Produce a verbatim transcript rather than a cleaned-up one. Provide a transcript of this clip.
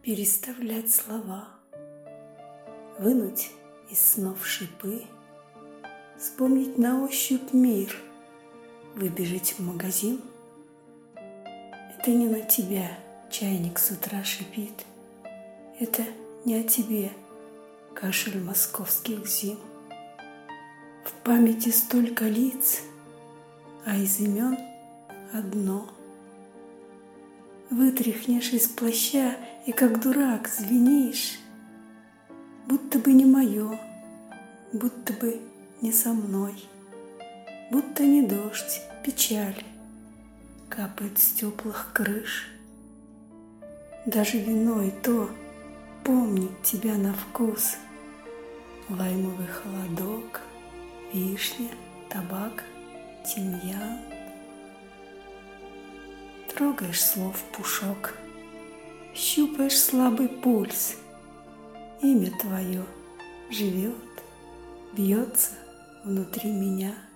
переставлять слова, вынуть из снов шипы, вспомнить на ощупь мир, выбежать в магазин. Это не на тебя чайник с утра шипит, это не о тебе кашель московских зим. В памяти столько лиц, а из имен одно. Вытряхнешь из плаща и как дурак звенишь, будто бы не мое, будто бы не со мной, будто не дождь, печаль капает с теплых крыш. Даже вино и то помнит тебя на вкус: лаймовый холодок, вишня, табак, тимьян. Трогаешь слов пушок, щупаешь слабый пульс. Имя твое живет, бьется внутри меня.